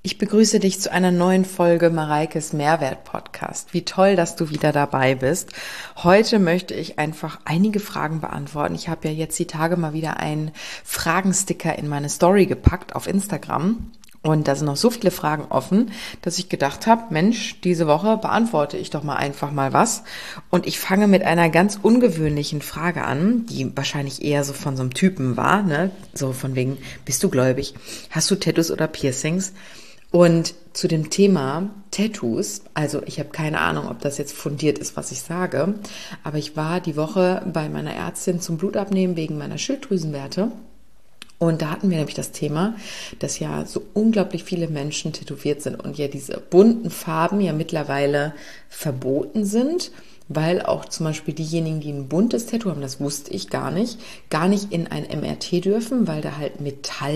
Ich begrüße dich zu einer neuen Folge Mareikes Mehrwert-Podcast. Wie toll, dass du wieder dabei bist. Heute möchte ich einfach einige Fragen beantworten. Ich habe ja jetzt die Tage mal wieder einen Fragensticker in meine Story gepackt auf Instagram. Und da sind noch so viele Fragen offen, dass ich gedacht habe, Mensch, diese Woche beantworte ich doch mal einfach mal was. Und ich fange mit einer ganz ungewöhnlichen Frage an, die wahrscheinlich eher so von so einem Typen war, ne? So von wegen, bist du gläubig? Hast du Tattoos oder Piercings? Und zu dem Thema Tattoos, also ich habe keine Ahnung, ob das jetzt fundiert ist, was ich sage, aber ich war die Woche bei meiner Ärztin zum Blutabnehmen wegen meiner Schilddrüsenwerte. Und da hatten wir nämlich das Thema, dass ja so unglaublich viele Menschen tätowiert sind und ja diese bunten Farben ja mittlerweile verboten sind, weil auch zum Beispiel diejenigen, die ein buntes Tattoo haben, das wusste ich gar nicht in ein MRT dürfen, weil da halt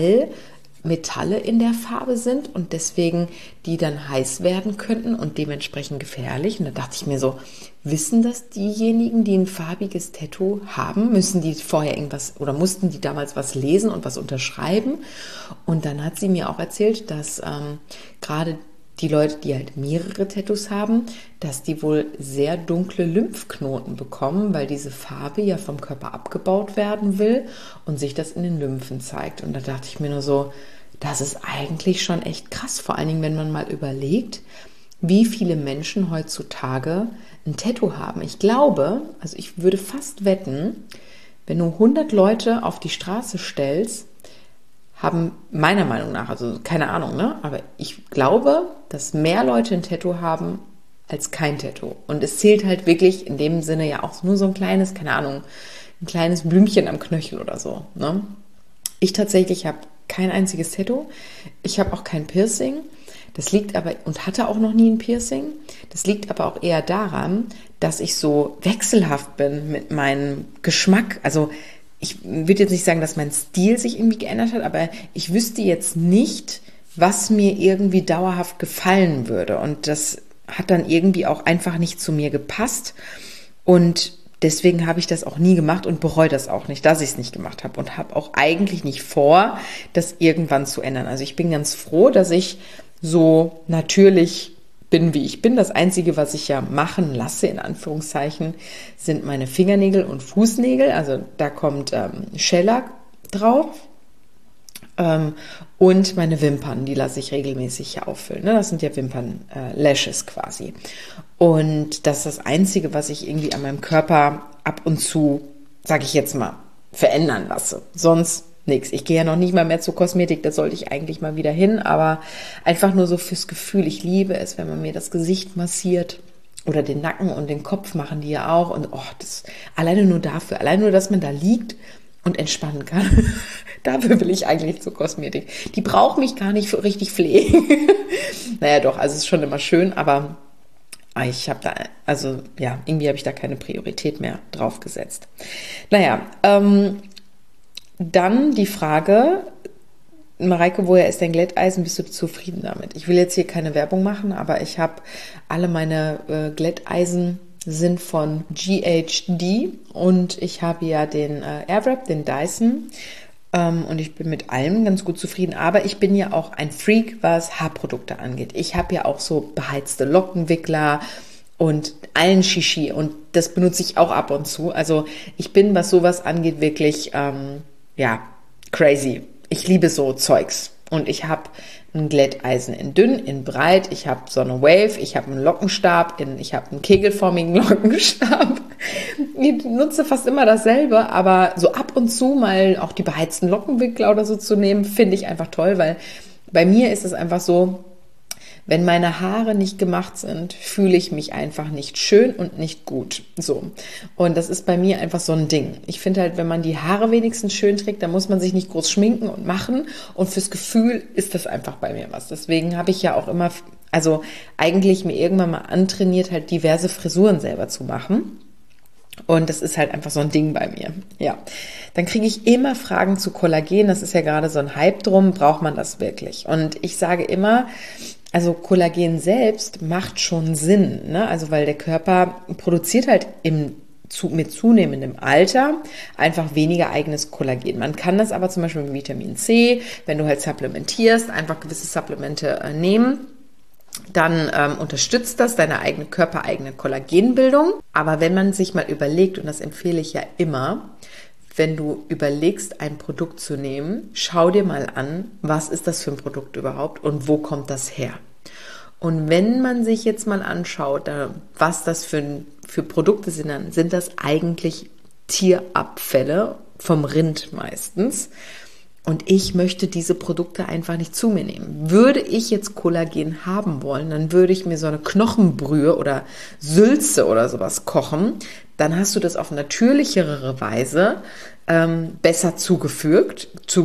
Metalle in der Farbe sind und deswegen die dann heiß werden könnten und dementsprechend gefährlich. Und da dachte ich mir so, wissen das diejenigen, die ein farbiges Tattoo haben? Müssen die vorher irgendwas oder mussten die damals was lesen und was unterschreiben? Und dann hat sie mir auch erzählt, dass gerade die Leute, die halt mehrere Tattoos haben, dass die wohl sehr dunkle Lymphknoten bekommen, weil diese Farbe ja vom Körper abgebaut werden will und sich das in den Lymphen zeigt. Und da dachte ich mir nur so, das ist eigentlich schon echt krass, vor allen Dingen, wenn man mal überlegt, wie viele Menschen heutzutage ein Tattoo haben. Ich glaube, also ich würde fast wetten, wenn du 100 Leute auf die Straße stellst, haben meiner Meinung nach, also keine Ahnung, ne? Aber ich glaube, dass mehr Leute ein Tattoo haben als kein Tattoo. Und es zählt halt wirklich in dem Sinne ja auch nur so ein kleines, keine Ahnung, ein kleines Blümchen am Knöchel oder so, ne? Ich tatsächlich habe kein einziges Tattoo. Ich habe auch kein Piercing. Das liegt aber, und hatte auch noch nie ein Piercing. Das liegt aber auch eher daran, dass ich so wechselhaft bin mit meinem Geschmack. Also ich würde jetzt nicht sagen, dass mein Stil sich irgendwie geändert hat, aber ich wüsste jetzt nicht, was mir irgendwie dauerhaft gefallen würde. Und das hat dann irgendwie auch einfach nicht zu mir gepasst. Und deswegen habe ich das auch nie gemacht und bereue das auch nicht, dass ich es nicht gemacht habe. Und habe auch eigentlich nicht vor, das irgendwann zu ändern. Also ich bin ganz froh, dass ich so natürlich bin, wie ich bin. Das Einzige, was ich ja machen lasse, in Anführungszeichen, sind meine Fingernägel und Fußnägel. Also da kommt Shellac drauf. Und meine Wimpern, die lasse ich regelmäßig hier auffüllen. Ne? Das sind ja Wimpern-Lashes quasi. Und das ist das Einzige, was ich irgendwie an meinem Körper ab und zu, sage ich jetzt mal, verändern lasse. Sonst nichts. Ich gehe ja noch nicht mal mehr zur Kosmetik, da sollte ich eigentlich mal wieder hin, aber einfach nur so fürs Gefühl. Ich liebe es, wenn man mir das Gesicht massiert oder den Nacken und den Kopf machen die ja auch. Und das alleine nur dafür, allein nur, dass man da liegt und entspannen kann. Dafür will ich eigentlich zur Kosmetik. Die braucht mich gar nicht für richtig pflegen. Naja, doch, also es ist schon immer schön, aber ich habe da, also ja, irgendwie habe ich da keine Priorität mehr drauf gesetzt. Naja, dann die Frage, Mareike, woher ist dein Glätteisen? Bist du zufrieden damit? Ich will jetzt hier keine Werbung machen, aber ich habe alle meine Glätteisen sind von GHD und ich habe ja den Airwrap, den Dyson, und ich bin mit allem ganz gut zufrieden, aber ich bin ja auch ein Freak, was Haarprodukte angeht. Ich habe ja auch so beheizte Lockenwickler und allen Shishi und das benutze ich auch ab und zu. Also ich bin, was sowas angeht, wirklich, crazy. Ich liebe so Zeugs. Und ich habe ein Glätteisen in dünn, in breit, ich habe so eine Wave, ich habe einen Lockenstab, ich habe einen kegelförmigen Lockenstab. Ich nutze fast immer dasselbe, aber so ab und zu mal auch die beheizten Lockenwickler oder so zu nehmen, finde ich einfach toll, weil bei mir ist es einfach so, wenn meine Haare nicht gemacht sind, fühle ich mich einfach nicht schön und nicht gut. So. Und das ist bei mir einfach so ein Ding. Ich finde halt, wenn man die Haare wenigstens schön trägt, dann muss man sich nicht groß schminken und machen. Und fürs Gefühl ist das einfach bei mir was. Deswegen habe ich ja auch immer, also eigentlich mir irgendwann mal antrainiert, halt diverse Frisuren selber zu machen. Und das ist halt einfach so ein Ding bei mir. Ja, dann kriege ich immer Fragen zu Kollagen. Das ist ja gerade so ein Hype drum. Braucht man das wirklich? Und ich sage immer, also Kollagen selbst macht schon Sinn, ne? Also weil der Körper produziert halt im mit zunehmendem Alter einfach weniger eigenes Kollagen. Man kann das aber zum Beispiel mit Vitamin C, wenn du halt supplementierst, einfach gewisse Supplemente nehmen, dann unterstützt das deine eigene körpereigene Kollagenbildung. Aber wenn man sich mal überlegt, und das empfehle ich ja immer, wenn du überlegst, ein Produkt zu nehmen, schau dir mal an, was ist das für ein Produkt überhaupt und wo kommt das her? Und wenn man sich jetzt mal anschaut, was das für Produkte sind, dann sind das eigentlich Tierabfälle vom Rind meistens. Und ich möchte diese Produkte einfach nicht zu mir nehmen. Würde ich jetzt Kollagen haben wollen, dann würde ich mir so eine Knochenbrühe oder Sülze oder sowas kochen. Dann hast du das auf natürlichere Weise besser zugefügt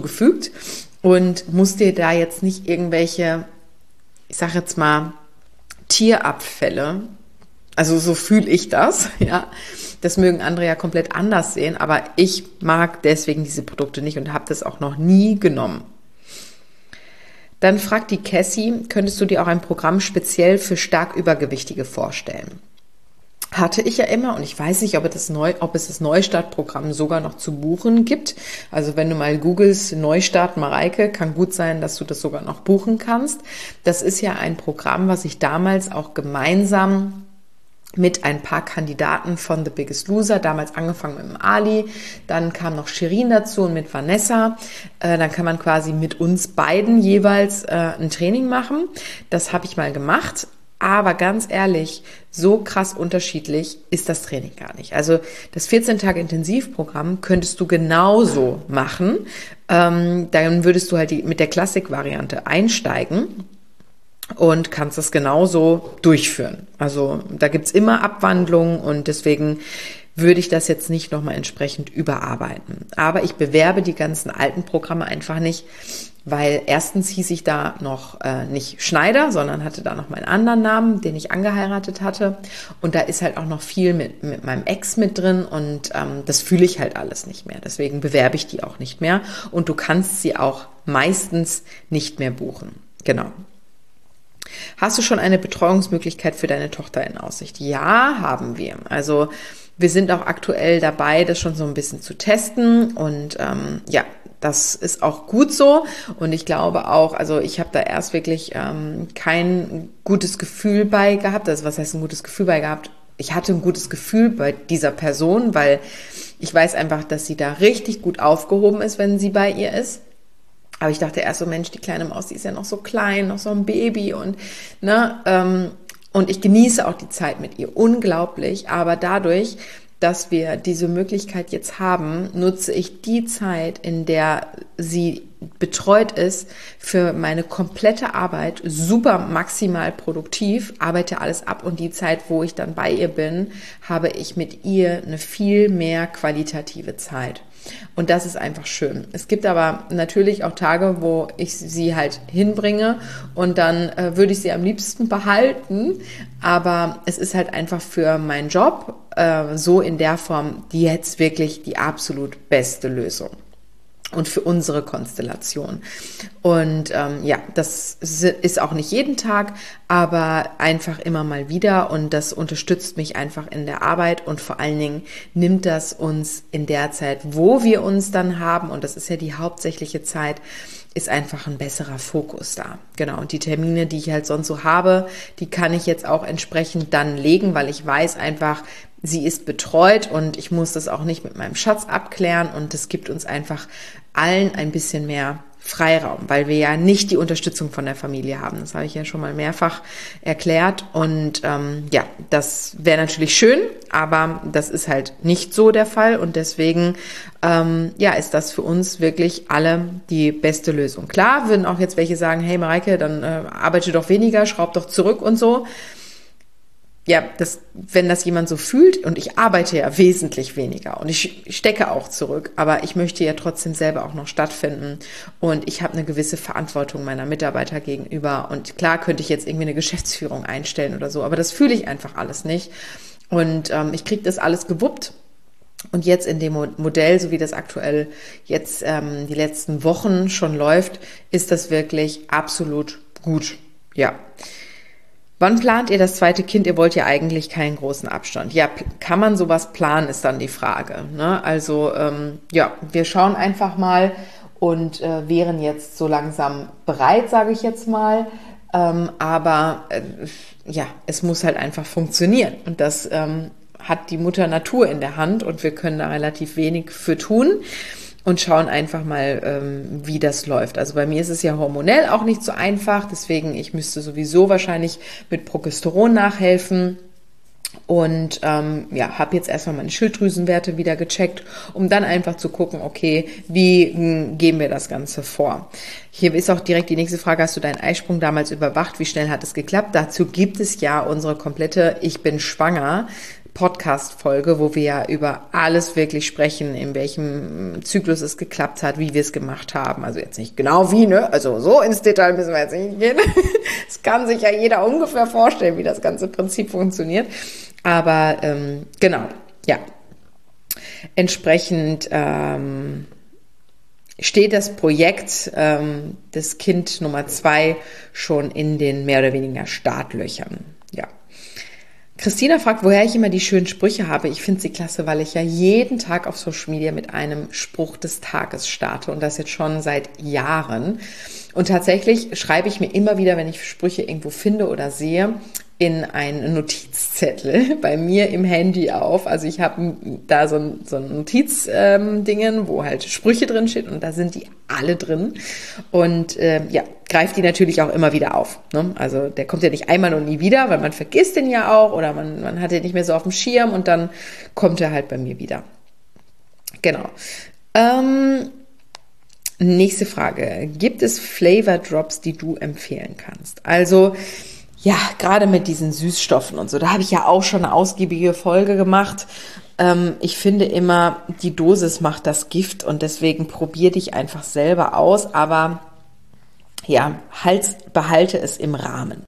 und musst dir da jetzt nicht irgendwelche, ich sage jetzt mal, Tierabfälle, also so fühle ich das, ja. Das mögen andere ja komplett anders sehen, aber ich mag deswegen diese Produkte nicht und habe das auch noch nie genommen. Dann fragt die Cassie, könntest du dir auch ein Programm speziell für stark Übergewichtige vorstellen? Hatte ich ja immer und ich weiß nicht, ob es das Neustartprogramm sogar noch zu buchen gibt. Also wenn du mal googelst Neustart Mareike, kann gut sein, dass du das sogar noch buchen kannst. Das ist ja ein Programm, was ich damals auch gemeinsam mit ein paar Kandidaten von The Biggest Loser, damals angefangen mit dem Ali, dann kam noch Shirin dazu und mit Vanessa, dann kann man quasi mit uns beiden jeweils ein Training machen. Das habe ich mal gemacht, aber ganz ehrlich, so krass unterschiedlich ist das Training gar nicht. Also das 14-Tage-Intensivprogramm könntest du genauso machen, dann würdest du halt mit der Klassik-Variante einsteigen und kannst das genauso durchführen. Also da gibt's immer Abwandlungen und deswegen würde ich das jetzt nicht nochmal entsprechend überarbeiten. Aber ich bewerbe die ganzen alten Programme einfach nicht, weil erstens hieß ich da noch nicht Schneider, sondern hatte da noch meinen anderen Namen, den ich angeheiratet hatte. Und da ist halt auch noch viel mit meinem Ex mit drin und das fühle ich halt alles nicht mehr. Deswegen bewerbe ich die auch nicht mehr und du kannst sie auch meistens nicht mehr buchen. Genau. Hast du schon eine Betreuungsmöglichkeit für deine Tochter in Aussicht? Ja, haben wir. Also wir sind auch aktuell dabei, das schon so ein bisschen zu testen und ja, das ist auch gut so und ich glaube auch, also ich habe da erst wirklich kein gutes Gefühl bei gehabt. Also was heißt ein gutes Gefühl bei gehabt? Ich hatte ein gutes Gefühl bei dieser Person, weil ich weiß einfach, dass sie da richtig gut aufgehoben ist, wenn sie bei ihr ist. Aber ich dachte erst so, Mensch, die kleine Maus, die ist ja noch so klein, noch so ein Baby und und ich genieße auch die Zeit mit ihr unglaublich. Aber dadurch, dass wir diese Möglichkeit jetzt haben, nutze ich die Zeit, in der sie betreut ist, für meine komplette Arbeit super maximal produktiv, arbeite alles ab und die Zeit, wo ich dann bei ihr bin, habe ich mit ihr eine viel mehr qualitative Zeit. Und das ist einfach schön. Es gibt aber natürlich auch Tage, wo ich sie halt hinbringe und dann würde ich sie am liebsten behalten. Aber es ist halt einfach für meinen Job so in der Form jetzt wirklich die absolut beste Lösung. Und für unsere Konstellation. Und ja, das ist auch nicht jeden Tag, aber einfach immer mal wieder und das unterstützt mich einfach in der Arbeit und vor allen Dingen nimmt das uns in der Zeit, wo wir uns dann haben, und das ist ja die hauptsächliche Zeit, ist einfach ein besserer Fokus da. Genau, und die Termine, die ich halt sonst so habe, die kann ich jetzt auch entsprechend dann legen, weil ich weiß einfach, sie ist betreut und ich muss das auch nicht mit meinem Schatz abklären und das gibt uns einfach allen ein bisschen mehr Freiraum, weil wir ja nicht die Unterstützung von der Familie haben. Das habe ich ja schon mal mehrfach erklärt und ja, das wäre natürlich schön, aber das ist halt nicht so der Fall und deswegen ja, ist das für uns wirklich alle die beste Lösung. Klar würden auch jetzt welche sagen, hey Mareike, dann arbeite doch weniger, schraub doch zurück und so. Ja, wenn das jemand so fühlt, und ich arbeite ja wesentlich weniger und ich stecke auch zurück, aber ich möchte ja trotzdem selber auch noch stattfinden und ich habe eine gewisse Verantwortung meiner Mitarbeiter gegenüber und klar könnte ich jetzt irgendwie eine Geschäftsführung einstellen oder so, aber das fühle ich einfach alles nicht und ich kriege das alles gewuppt und jetzt in dem Modell, so wie das aktuell jetzt die letzten Wochen schon läuft, ist das wirklich absolut gut, ja. Wann plant ihr das zweite Kind? Ihr wollt ja eigentlich keinen großen Abstand. Ja, kann man sowas planen, ist dann die Frage. Ne? Also ja, wir schauen einfach mal und wären jetzt so langsam bereit, sage ich jetzt mal. Aber ja, es muss halt einfach funktionieren. Und das hat die Mutter Natur in der Hand und wir können da relativ wenig für tun. Und schauen einfach mal, wie das läuft. Also bei mir ist es ja hormonell auch nicht so einfach, deswegen ich müsste sowieso wahrscheinlich mit Progesteron nachhelfen. Und ja, habe jetzt erstmal meine Schilddrüsenwerte wieder gecheckt, um dann einfach zu gucken, okay, wie gehen wir das Ganze vor? Hier ist auch direkt die nächste Frage, hast du deinen Eisprung damals überwacht? Wie schnell hat es geklappt? Dazu gibt es ja unsere komplette Ich bin schwanger Podcast-Folge, wo wir ja über alles wirklich sprechen, in welchem Zyklus es geklappt hat, wie wir es gemacht haben. Also jetzt nicht genau wie, ne? Also so ins Detail müssen wir jetzt nicht gehen. Es kann sich ja jeder ungefähr vorstellen, wie das ganze Prinzip funktioniert. Aber genau, ja. Entsprechend steht das Projekt des Kind Nummer 2 schon in den mehr oder weniger Startlöchern. Ja. Christina fragt, woher ich immer die schönen Sprüche habe. Ich finde sie klasse, weil ich ja jeden Tag auf Social Media mit einem Spruch des Tages starte und das jetzt schon seit Jahren. Und tatsächlich schreibe ich mir immer wieder, wenn ich Sprüche irgendwo finde oder sehe, in einen Notizzettel bei mir im Handy auf. Also ich habe da so ein Notizdingen, wo halt Sprüche drin stehen und da sind die alle drin. Und ja, greift die natürlich auch immer wieder auf. Ne? Also der kommt ja nicht einmal und nie wieder, weil man vergisst den ja auch oder man hat den nicht mehr so auf dem Schirm und dann kommt er halt bei mir wieder. Genau. Nächste Frage. Gibt es Flavor Drops, die du empfehlen kannst? Also ja, gerade mit diesen Süßstoffen und so, da habe ich ja auch schon eine ausgiebige Folge gemacht. Ich finde immer, die Dosis macht das Gift und deswegen probier dich einfach selber aus, aber ja, behalte es im Rahmen.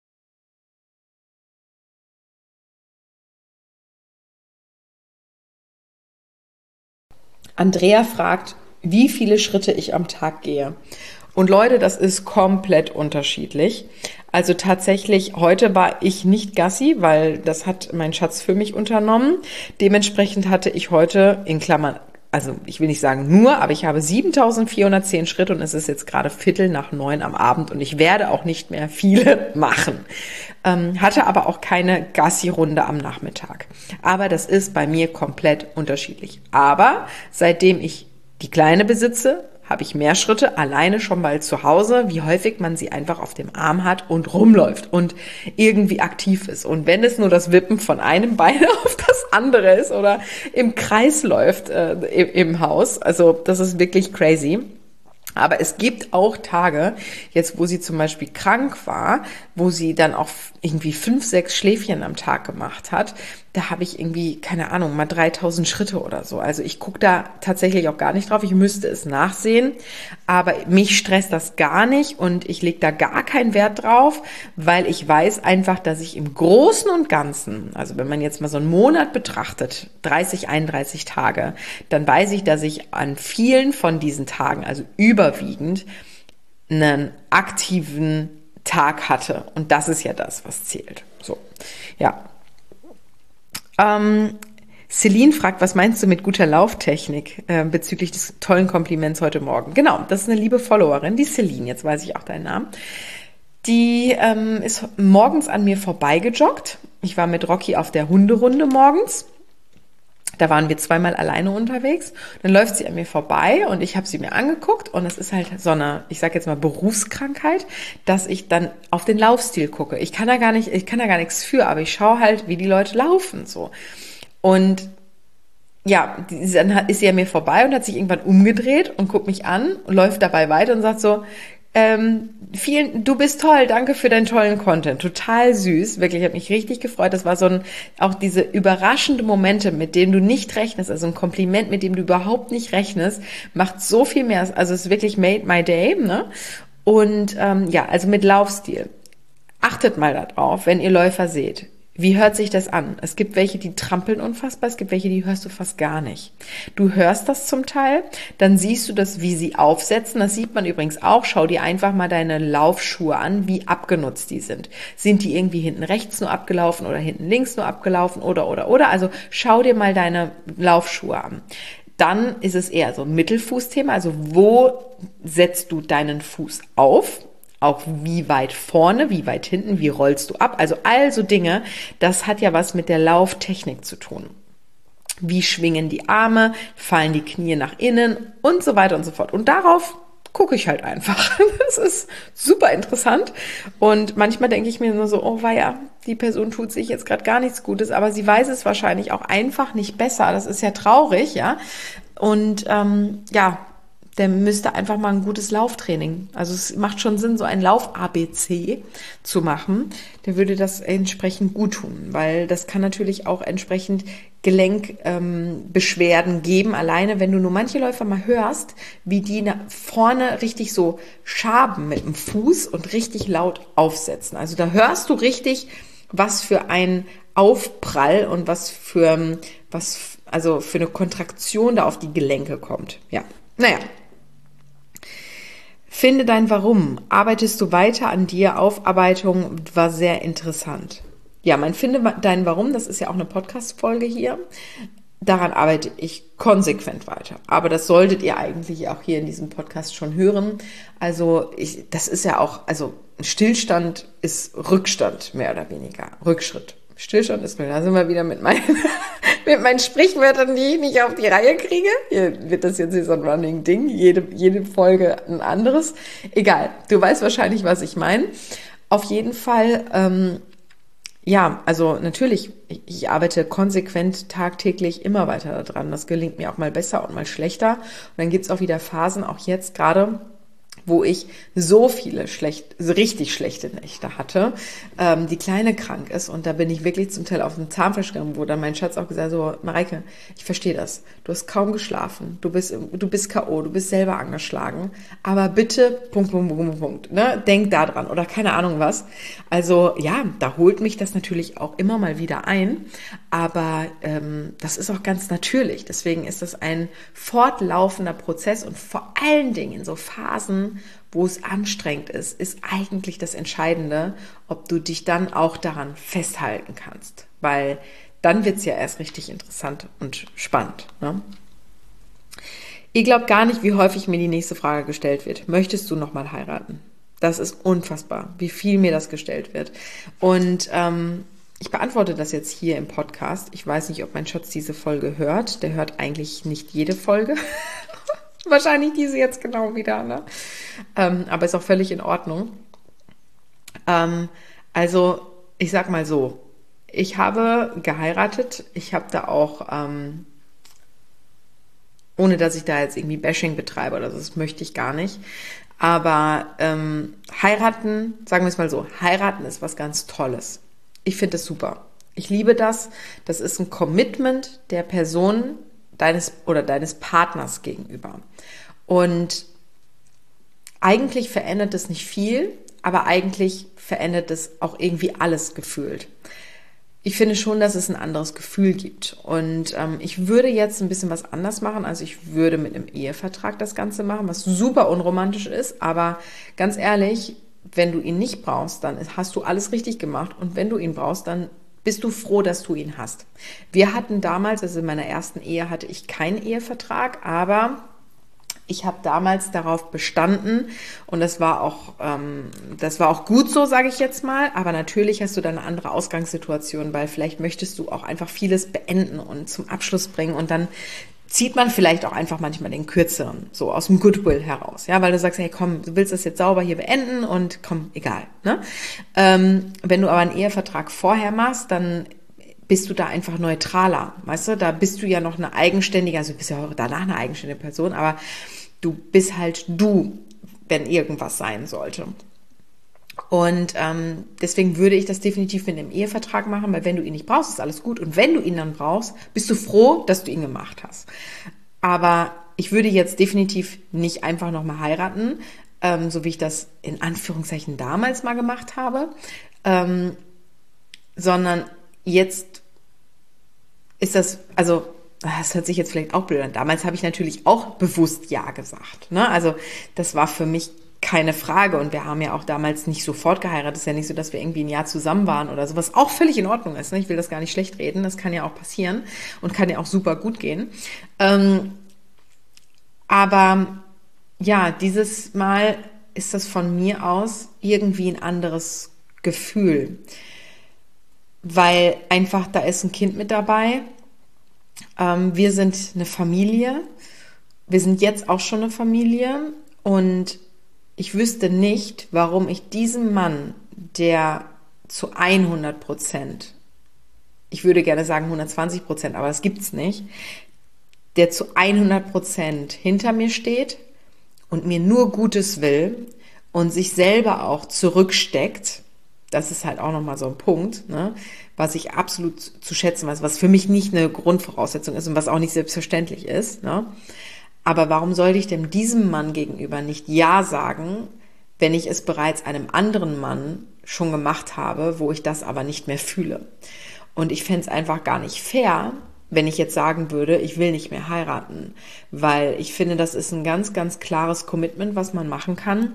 Andrea fragt, wie viele Schritte ich am Tag gehe. Und Leute, das ist komplett unterschiedlich. Also tatsächlich, heute war ich nicht Gassi, weil das hat mein Schatz für mich unternommen. Dementsprechend hatte ich heute, in Klammern, also ich will nicht sagen nur, aber ich habe 7.410 Schritte und es ist jetzt gerade 8:45 am Abend und ich werde auch nicht mehr viele machen. Hatte aber auch keine Gassi-Runde am Nachmittag. Aber das ist bei mir komplett unterschiedlich. Aber seitdem ich die Kleine besitze, habe ich mehr Schritte, alleine schon mal zu Hause, wie häufig man sie einfach auf dem Arm hat und rumläuft und irgendwie aktiv ist. Und wenn es nur das Wippen von einem Bein auf das andere ist oder im Kreis läuft im Haus, also das ist wirklich crazy. Aber es gibt auch Tage, jetzt wo sie zum Beispiel krank war, wo sie dann auch irgendwie 5, 6 Schläfchen am Tag gemacht hat, da habe ich irgendwie, keine Ahnung, mal 3.000 Schritte oder so. Also ich gucke da tatsächlich auch gar nicht drauf, ich müsste es nachsehen, aber mich stresst das gar nicht und ich lege da gar keinen Wert drauf, weil ich weiß einfach, dass ich im Großen und Ganzen, also wenn man jetzt mal so einen Monat betrachtet, 30, 31 Tage, dann weiß ich, dass ich an vielen von diesen Tagen, also überwiegend, einen aktiven Tag hatte. Und das ist ja das, was zählt. So, ja. Celine fragt, was meinst du mit guter Lauftechnik bezüglich des tollen Kompliments heute Morgen? Genau, das ist eine liebe Followerin, die Celine, jetzt weiß ich auch deinen Namen. Die ist morgens an mir vorbeigejoggt. Ich war mit Rocky auf der Hunderunde morgens. Da waren wir 2-mal alleine unterwegs. Dann läuft sie an mir vorbei und ich habe sie mir angeguckt und es ist halt so eine, ich sage jetzt mal Berufskrankheit, dass ich dann auf den Laufstil gucke. Ich kann da gar nichts für, aber ich schaue halt, wie die Leute laufen so. Und ja, dann ist sie an mir vorbei und hat sich irgendwann umgedreht und guckt mich an und läuft dabei weiter und sagt so, du bist toll, danke für deinen tollen Content. Total süß, wirklich, hat mich richtig gefreut. Das war auch diese überraschende Momente, mit denen du nicht rechnest, also ein Kompliment, mit dem du überhaupt nicht rechnest, macht so viel mehr. Also es ist wirklich made my day, ne? Und ja, also mit Laufstil. Achtet mal darauf, wenn ihr Läufer seht. Wie hört sich das an? Es gibt welche, die trampeln unfassbar, es gibt welche, die hörst du fast gar nicht. Du hörst das zum Teil, dann siehst du das, wie sie aufsetzen. Das sieht man übrigens auch. Schau dir einfach mal deine Laufschuhe an, wie abgenutzt die sind. Sind die irgendwie hinten rechts nur abgelaufen oder hinten links nur abgelaufen oder. Also schau dir mal deine Laufschuhe an. Dann ist es eher so ein Mittelfußthema, also wo setzt du deinen Fuß auf? Auch wie weit vorne, wie weit hinten, wie rollst du ab? Also Dinge, das hat ja was mit der Lauftechnik zu tun. Wie schwingen die Arme, fallen die Knie nach innen und so weiter und so fort. Und darauf gucke ich halt einfach. Das ist super interessant. Und manchmal denke ich mir nur so, oh weia, die Person tut sich jetzt gerade gar nichts Gutes, aber sie weiß es wahrscheinlich auch einfach nicht besser. Das ist ja traurig, ja. Und der müsste einfach mal ein gutes Lauftraining. Also es macht schon Sinn, so ein Lauf-ABC zu machen. Der würde das entsprechend gut tun, weil das kann natürlich auch entsprechend Gelenkbeschwerden geben. Alleine, wenn du nur manche Läufer mal hörst, wie die vorne richtig so schaben mit dem Fuß und richtig laut aufsetzen. Also da hörst du richtig, was für ein Aufprall und was für eine Kontraktion da auf die Gelenke kommt. Ja, naja. Finde dein Warum. Arbeitest du weiter an dir? Aufarbeitung war sehr interessant. Ja, mein Finde dein Warum, das ist ja auch eine Podcast-Folge hier. Daran arbeite ich konsequent weiter. Aber das solltet ihr eigentlich auch hier in diesem Podcast schon hören. Also das ist ja auch, also Stillstand ist Rückstand, mehr oder weniger. Rückschritt. Stillstand ist, da sind wir wieder mit meinen Sprichwörtern, die ich nicht auf die Reihe kriege. Hier wird das jetzt so ein Running Ding. Jede Folge ein anderes. Egal. Du weißt wahrscheinlich, was ich meine. Auf jeden Fall, also natürlich, ich arbeite konsequent tagtäglich immer weiter daran. Das gelingt mir auch mal besser und mal schlechter. Und dann gibt's auch wieder Phasen, auch jetzt gerade, wo ich so viele richtig schlechte Nächte hatte, die Kleine krank ist und da bin ich wirklich zum Teil auf den Zahnfleisch gegangen, wo dann mein Schatz auch gesagt hat, so, Mareike, ich verstehe das, du hast kaum geschlafen, du bist K.O., du bist selber angeschlagen, aber bitte, Punkt, ne, denk da dran oder keine Ahnung was. Also ja, da holt mich das natürlich auch immer mal wieder ein, aber das ist auch ganz natürlich, deswegen ist das ein fortlaufender Prozess und vor allen Dingen in so Phasen, wo es anstrengend ist eigentlich das Entscheidende, ob du dich dann auch daran festhalten kannst. Weil dann wird's ja erst richtig interessant und spannend. Ne? Ihr glaubt gar nicht, wie häufig mir die nächste Frage gestellt wird. Möchtest du nochmal heiraten? Das ist unfassbar, wie viel mir das gestellt wird. Und ich beantworte das jetzt hier im Podcast. Ich weiß nicht, ob mein Schatz diese Folge hört. Der hört eigentlich nicht jede Folge. Wahrscheinlich diese jetzt genau wieder, ne? Aber ist auch völlig in Ordnung. Also, ich sag mal so, ich habe geheiratet. Ich habe da auch, ohne dass ich da jetzt irgendwie Bashing betreibe oder so, das möchte ich gar nicht. Aber heiraten, sagen wir es mal so, heiraten ist was ganz Tolles. Ich finde es super. Ich liebe das. Das ist ein Commitment der Person, deines Partners gegenüber. Und eigentlich verändert es nicht viel, aber eigentlich verändert es auch irgendwie alles gefühlt. Ich finde schon, dass es ein anderes Gefühl gibt. Und ich würde jetzt ein bisschen was anders machen. Also ich würde mit einem Ehevertrag das Ganze machen, was super unromantisch ist. Aber ganz ehrlich, wenn du ihn nicht brauchst, dann hast du alles richtig gemacht. Und wenn du ihn brauchst, dann bist du froh, dass du ihn hast. Wir hatten damals, also in meiner ersten Ehe hatte ich keinen Ehevertrag, aber ich habe damals darauf bestanden und das war auch gut so, sage ich jetzt mal. Aber natürlich hast du dann eine andere Ausgangssituation, weil vielleicht möchtest du auch einfach vieles beenden und zum Abschluss bringen und dann zieht man vielleicht auch einfach manchmal den Kürzeren, so aus dem Goodwill heraus, ja, weil du sagst, hey, komm, du willst das jetzt sauber hier beenden und komm, egal, ne? Wenn du aber einen Ehevertrag vorher machst, dann bist du da einfach neutraler, weißt du, da bist du ja noch eine eigenständige, also du bist ja auch danach eine eigenständige Person, aber du bist halt du, wenn irgendwas sein sollte. Und deswegen würde ich das definitiv mit einem Ehevertrag machen, weil wenn du ihn nicht brauchst, ist alles gut. Und wenn du ihn dann brauchst, bist du froh, dass du ihn gemacht hast. Aber ich würde jetzt definitiv nicht einfach nochmal heiraten, so wie ich das in Anführungszeichen damals mal gemacht habe, sondern jetzt ist das, also das hört sich jetzt vielleicht auch blöd an. Damals habe ich natürlich auch bewusst Ja gesagt. Ne? Also das war für mich keine Frage und wir haben ja auch damals nicht sofort geheiratet. Es ist ja nicht so, dass wir irgendwie ein Jahr zusammen waren oder so, was auch völlig in Ordnung ist. Ne? Ich will das gar nicht schlecht reden. Das kann ja auch passieren und kann ja auch super gut gehen. Aber ja, dieses Mal ist das von mir aus irgendwie ein anderes Gefühl, weil einfach da ist ein Kind mit dabei. Wir sind eine Familie. Wir sind jetzt auch schon eine Familie und ich wüsste nicht, warum ich diesem Mann, der zu 100%, ich würde gerne sagen 120%, aber das gibt's nicht, der zu 100% hinter mir steht und mir nur Gutes will und sich selber auch zurücksteckt, das ist halt auch nochmal so ein Punkt, ne, was ich absolut zu schätzen weiß, was für mich nicht eine Grundvoraussetzung ist und was auch nicht selbstverständlich ist. Ne? Aber warum sollte ich denn diesem Mann gegenüber nicht Ja sagen, wenn ich es bereits einem anderen Mann schon gemacht habe, wo ich das aber nicht mehr fühle? Und ich fände es einfach gar nicht fair, wenn ich jetzt sagen würde, ich will nicht mehr heiraten, weil ich finde, das ist ein ganz, ganz klares Commitment, was man machen kann.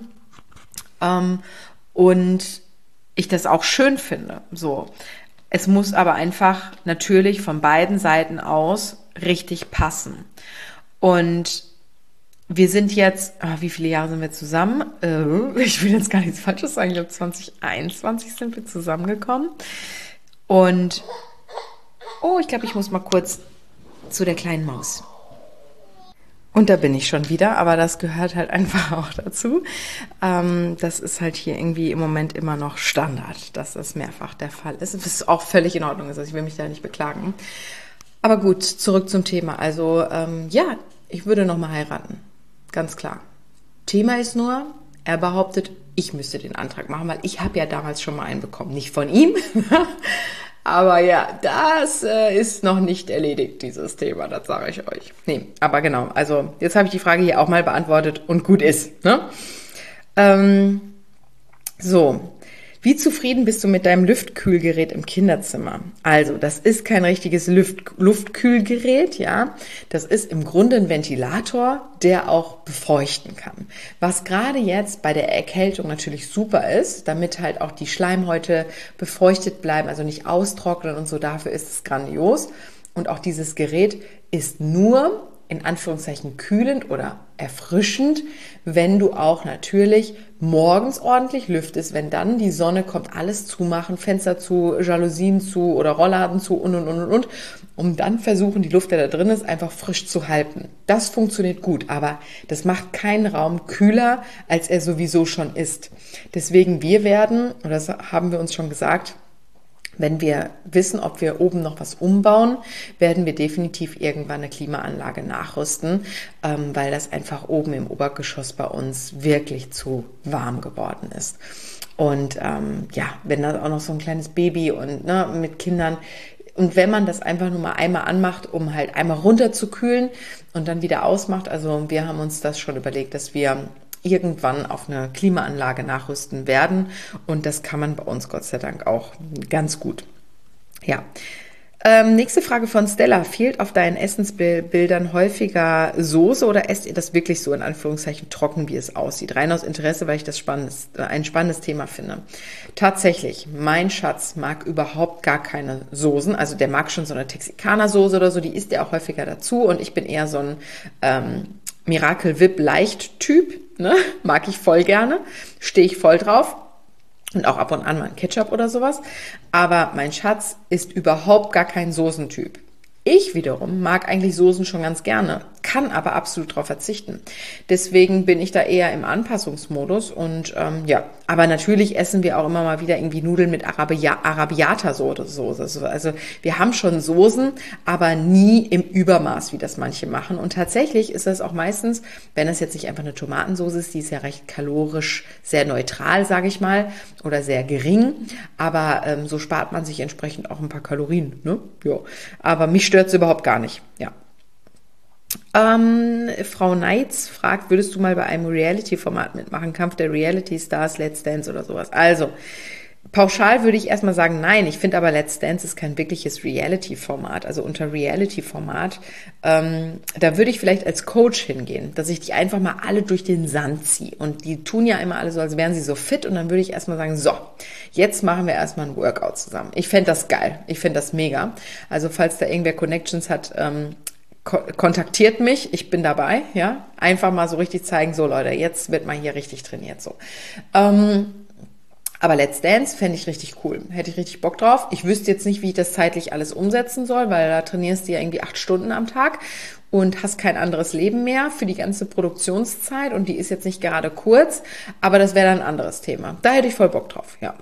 Und ich das auch schön finde. So. Es muss aber einfach natürlich von beiden Seiten aus richtig passen. Und wir sind jetzt, wie viele Jahre sind wir zusammen? Ich will jetzt gar nichts Falsches sagen. Ich glaube, 2021 sind wir zusammengekommen. Und, ich glaube, ich muss mal kurz zu der kleinen Maus. Und da bin ich schon wieder, aber das gehört halt einfach auch dazu. Das ist halt hier irgendwie im Moment immer noch Standard, dass das mehrfach der Fall ist. Was auch völlig in Ordnung ist, also ich will mich da nicht beklagen. Aber gut, zurück zum Thema. Also ja, ich würde nochmal heiraten, ganz klar. Thema ist nur, er behauptet, ich müsste den Antrag machen, weil ich habe ja damals schon mal einen bekommen. Nicht von ihm, aber ja, das ist noch nicht erledigt, dieses Thema, das sage ich euch. Nee, aber genau, also jetzt habe ich die Frage hier auch mal beantwortet und gut ist. Ne? So, wie zufrieden bist du mit deinem Luftkühlgerät im Kinderzimmer? Also, das ist kein richtiges Luftkühlgerät, ja. Das ist im Grunde ein Ventilator, der auch befeuchten kann. Was gerade jetzt bei der Erkältung natürlich super ist, damit halt auch die Schleimhäute befeuchtet bleiben, also nicht austrocknen und so, dafür ist es grandios. Und auch dieses Gerät ist nur in Anführungszeichen kühlend oder erfrischend, wenn du auch natürlich morgens ordentlich lüftest, wenn dann die Sonne kommt, alles zumachen, Fenster zu, Jalousien zu oder Rollladen zu und, um dann versuchen, die Luft, die da drin ist, einfach frisch zu halten. Das funktioniert gut, aber das macht keinen Raum kühler, als er sowieso schon ist. Deswegen wir werden, und das haben wir uns schon gesagt, wenn wir wissen, ob wir oben noch was umbauen, werden wir definitiv irgendwann eine Klimaanlage nachrüsten, weil das einfach oben im Obergeschoss bei uns wirklich zu warm geworden ist. Und ja, wenn da auch noch so ein kleines Baby und mit Kindern, und wenn man das einfach nur mal einmal anmacht, um halt einmal runterzukühlen und dann wieder ausmacht, also wir haben uns das schon überlegt, dass wir irgendwann auf eine Klimaanlage nachrüsten werden. Und das kann man bei uns Gott sei Dank auch ganz gut. Ja. Nächste Frage von Stella. Fehlt auf deinen Essensbildern häufiger Soße oder esst ihr das wirklich so in Anführungszeichen trocken, wie es aussieht? Rein aus Interesse, weil ich das ein spannendes Thema finde. Tatsächlich, mein Schatz mag überhaupt gar keine Soßen. Also der mag schon so eine Texikaner-Soße oder so, die isst er auch häufiger dazu. Und ich bin eher so ein Miracle Whip Leicht Typ, ne? Mag ich voll gerne, stehe ich voll drauf und auch ab und an mal ein Ketchup oder sowas, aber mein Schatz ist überhaupt gar kein Soßentyp. Ich wiederum mag eigentlich Soßen schon ganz gerne, kann aber absolut darauf verzichten. Deswegen bin ich da eher im Anpassungsmodus und ja, aber natürlich essen wir auch immer mal wieder irgendwie Nudeln mit Arrabbiata-Soße. Also wir haben schon Soßen, aber nie im Übermaß, wie das manche machen. Und tatsächlich ist das auch meistens, wenn das jetzt nicht einfach eine Tomatensoße ist, die ist ja recht kalorisch sehr neutral, sage ich mal, oder sehr gering, aber so spart man sich entsprechend auch ein paar Kalorien. Ne? Ja. Aber mich stört es überhaupt gar nicht, ja. Frau Neitz fragt, würdest du mal bei einem Reality-Format mitmachen? Kampf der Reality-Stars, Let's Dance oder sowas? Also, Pauschal würde ich erstmal sagen, nein. Ich finde aber Let's Dance ist kein wirkliches Reality-Format. Also unter Reality-Format, da würde ich vielleicht als Coach hingehen, dass ich die einfach mal alle durch den Sand ziehe. Und die tun ja immer alle so, als wären sie so fit. Und dann würde ich erstmal sagen, so, jetzt machen wir erstmal ein Workout zusammen. Ich fände das geil. Ich fände das mega. Also falls da irgendwer Connections hat, kontaktiert mich, ich bin dabei, ja. Einfach mal so richtig zeigen, so Leute, jetzt wird mal hier richtig trainiert, so. Aber Let's Dance fände ich richtig cool. Hätte ich richtig Bock drauf. Ich wüsste jetzt nicht, wie ich das zeitlich alles umsetzen soll, weil da trainierst du ja irgendwie 8 Stunden am Tag und hast kein anderes Leben mehr für die ganze Produktionszeit und die ist jetzt nicht gerade kurz, aber das wäre dann ein anderes Thema. Da hätte ich voll Bock drauf, ja.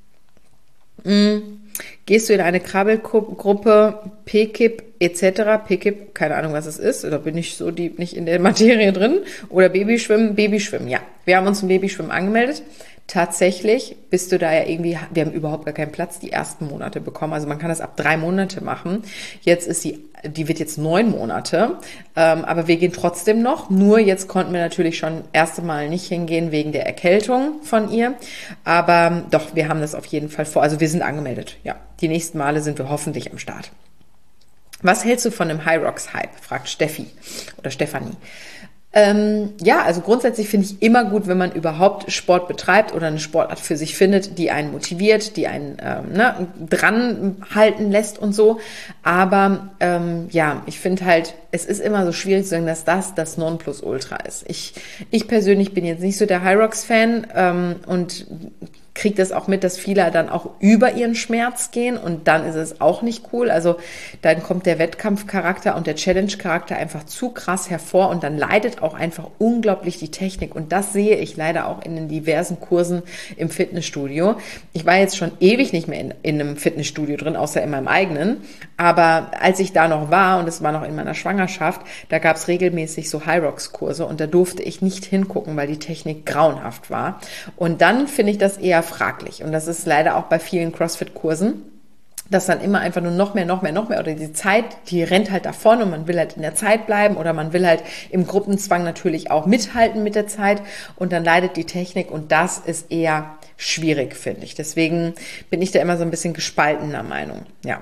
Gehst du in eine Krabbelgruppe, PKIP etc., PKIP, keine Ahnung, was es ist, oder bin ich so deep nicht in der Materie drin, oder Babyschwimmen, ja. Wir haben uns zum Babyschwimmen angemeldet. Tatsächlich bist du da ja irgendwie, wir haben überhaupt gar keinen Platz die ersten Monate bekommen. Also man kann das ab 3 Monate machen. Jetzt ist die wird jetzt 9 Monate, aber wir gehen trotzdem noch. Nur jetzt konnten wir natürlich schon erste Mal nicht hingehen wegen der Erkältung von ihr. Aber doch, wir haben das auf jeden Fall vor. Also wir sind angemeldet, ja. Die nächsten Male sind wir hoffentlich am Start. Was hältst du von dem High Rocks Hype? Fragt Steffi oder Stefanie. Ja, also grundsätzlich finde ich immer gut, wenn man überhaupt Sport betreibt oder eine Sportart für sich findet, die einen motiviert, die einen dran halten lässt und so. Aber ja, ich finde halt, es ist immer so schwierig zu sagen, dass das Nonplusultra ist. Ich persönlich bin jetzt nicht so der High Rocks Fan und kriegt es auch mit, dass viele dann auch über ihren Schmerz gehen und dann ist es auch nicht cool. Also dann kommt der Wettkampfcharakter und der Challenge-Charakter einfach zu krass hervor und dann leidet auch einfach unglaublich die Technik und das sehe ich leider auch in den diversen Kursen im Fitnessstudio. Ich war jetzt schon ewig nicht mehr in einem Fitnessstudio drin, außer in meinem eigenen, aber als ich da noch war und es war noch in meiner Schwangerschaft, da gab es regelmäßig so High-Rocks-Kurse und da durfte ich nicht hingucken, weil die Technik grauenhaft war und dann finde ich das eher fraglich. Und das ist leider auch bei vielen CrossFit-Kursen, dass dann immer einfach nur noch mehr oder die Zeit, die rennt halt davon und man will halt in der Zeit bleiben oder man will halt im Gruppenzwang natürlich auch mithalten mit der Zeit und dann leidet die Technik und das ist eher schwierig, finde ich. Deswegen bin ich da immer so ein bisschen gespaltener Meinung. Ja.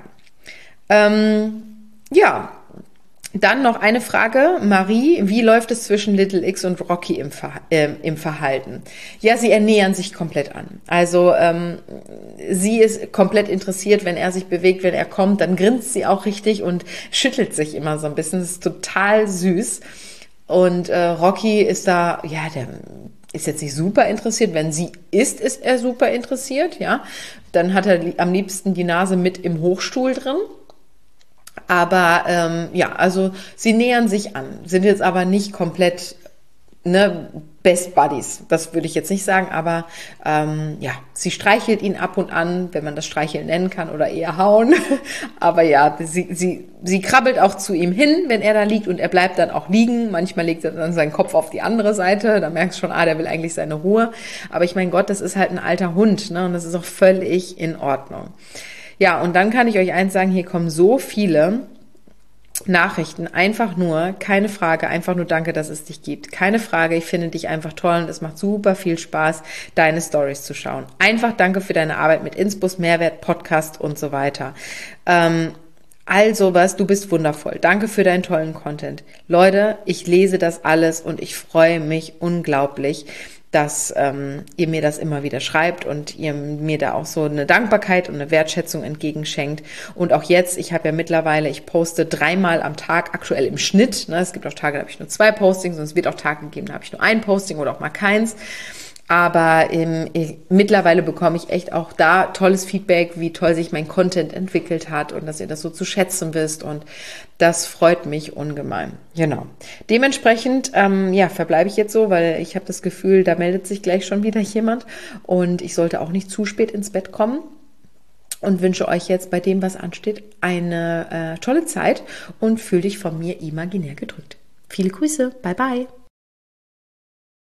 Ja. Dann noch eine Frage, Marie, wie läuft es zwischen Little X und Rocky im Verhalten? Ja, sie ernähern sich komplett an. Also sie ist komplett interessiert, wenn er sich bewegt, wenn er kommt, dann grinst sie auch richtig und schüttelt sich immer so ein bisschen. Das ist total süß. Und Rocky ist da, ja, der ist jetzt nicht super interessiert. Wenn sie isst, ist er super interessiert, ja. Dann hat er am liebsten die Nase mit im Hochstuhl drin. Aber ja, also sie nähern sich an, sind jetzt aber nicht komplett Best Buddies, das würde ich jetzt nicht sagen, aber ja, sie streichelt ihn ab und an, wenn man das Streicheln nennen kann oder eher hauen, aber ja, sie krabbelt auch zu ihm hin, wenn er da liegt und er bleibt dann auch liegen, manchmal legt er dann seinen Kopf auf die andere Seite, da merkst du schon, der will eigentlich seine Ruhe, aber ich meine Gott, das ist halt ein alter Hund, ne? Und das ist auch völlig in Ordnung. Ja, und dann kann ich euch eins sagen, hier kommen so viele Nachrichten, einfach nur, keine Frage, einfach nur danke, dass es dich gibt. Keine Frage, ich finde dich einfach toll und es macht super viel Spaß, deine Stories zu schauen. Einfach danke für deine Arbeit mit Inspus, Mehrwert, Podcast und so weiter. Also was, du bist wundervoll. Danke für deinen tollen Content. Leute, ich lese das alles und ich freue mich unglaublich, dass ihr mir das immer wieder schreibt und ihr mir da auch so eine Dankbarkeit und eine Wertschätzung entgegenschenkt. Und auch jetzt, ich habe ja mittlerweile, ich poste 3-mal am Tag, aktuell im Schnitt. Ne? Es gibt auch Tage, da habe ich nur 2 Postings und es wird auch Tage gegeben, da habe ich nur 1 Posting oder auch mal keins. Aber mittlerweile bekomme ich echt auch da tolles Feedback, wie toll sich mein Content entwickelt hat und dass ihr das so zu schätzen wisst und das freut mich ungemein. Genau. Dementsprechend, ja, verbleibe ich jetzt so, weil ich habe das Gefühl, da meldet sich gleich schon wieder jemand und ich sollte auch nicht zu spät ins Bett kommen und wünsche euch jetzt bei dem, was ansteht, eine tolle Zeit und fühl dich von mir imaginär gedrückt. Viele Grüße. Bye, bye.